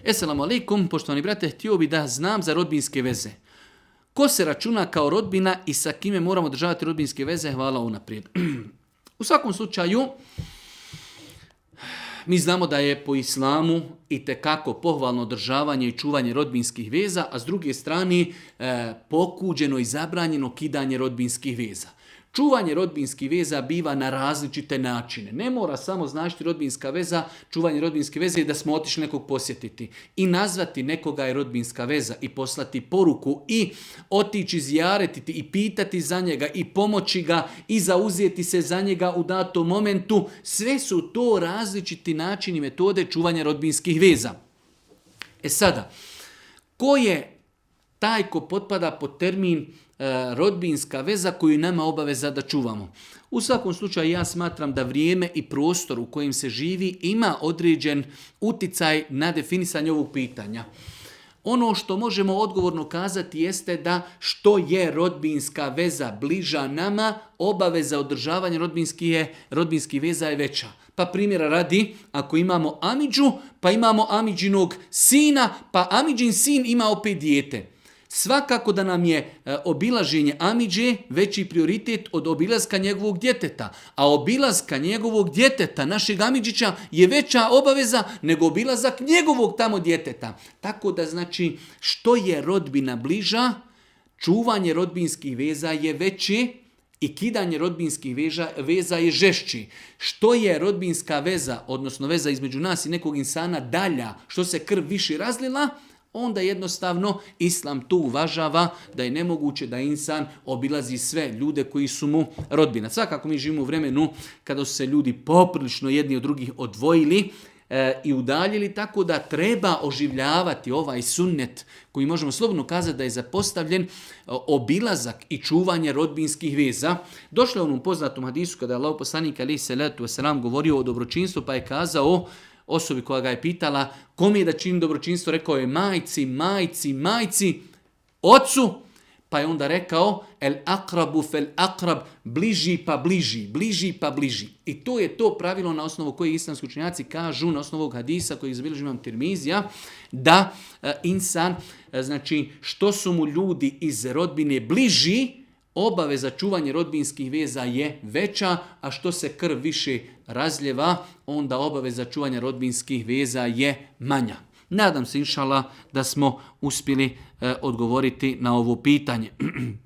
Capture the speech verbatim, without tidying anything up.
Esselamu alaikum, poštovani brate, htio bi da znam za rodbinske veze. Ko se računa kao rodbina i sa kime moramo državati rodbinske veze? Hvala unaprijed. U svakom slučaju, mi znamo da je po islamu itekako pohvalno održavanje i čuvanje rodbinskih veza, a s druge strane e, pokuđeno i zabranjeno kidanje rodbinskih veza. Čuvanje rodbinskih veza biva na različite načine. Ne mora samo značiti rodbinska veza, čuvanje rodbinske veze i da smo otišli nekog posjetiti. I nazvati nekoga je rodbinska veza i poslati poruku i otići zijaretiti i pitati za njega i pomoći ga i zauzeti se za njega u datom momentu. Sve su to različiti načini i metode čuvanja rodbinskih veza. E sada, ko je taj ko potpada pod termin rodbinska veza koju nama obaveza da čuvamo? U svakom slučaju ja smatram da vrijeme i prostor u kojem se živi ima određen uticaj na definisanje ovog pitanja. Ono što možemo odgovorno kazati jeste da što je rodbinska veza bliža nama, obaveza održavanja rodbinskih, rodbinskih veza je veća. Pa primjera radi, ako imamo amidžu, pa imamo amidžinog sina, pa amidžin sin ima opet dijete. Svakako da nam je obilaženje amidže veći prioritet od obilaska njegovog djeteta. A obilaska njegovog djeteta, našeg amidžića, je veća obaveza nego obilazak njegovog tamo djeteta. Tako da znači što je rodbina bliža, čuvanje rodbinskih veza je veće i kidanje rodbinskih veza, veza je žešći. Što je rodbinska veza, odnosno veza između nas i nekog insana dalja, što se krv više razlila, onda jednostavno islam tu uvažava da je nemoguće da insan obilazi sve ljude koji su mu rodbina. Svakako mi živimo u vremenu kada su se ljudi poprilično jedni od drugih odvojili e, i udaljili, tako da treba oživljavati ovaj sunnet koji možemo slobodno kazati da je zapostavljen, obilazak i čuvanje rodbinskih veza. Došlo je u onom poznatom hadisu kada je Allahov poslanik alejhi selatu vesselam govorio o dobročinstvu, pa je kazao osobi koja ga je pitala kom je da čini dobročinstvo, rekao je majci, majci, majci, ocu, pa je onda rekao el akrabu fel akrab, bliži pa bliži, bliži pa bliži. I to je to pravilo na osnovu koje islamski učenjaci kažu, na osnovu ovog hadisa koji zabilježi imam Tirmizija, da e, insan, e, znači što su mu ljudi iz rodbine bliži, obaveza čuvanja rodbinskih veza je veća, a što se krv više razljeva, onda obaveza čuvanja rodbinskih veza je manja. Nadam se, inšala, da smo uspjeli e, odgovoriti na ovo pitanje.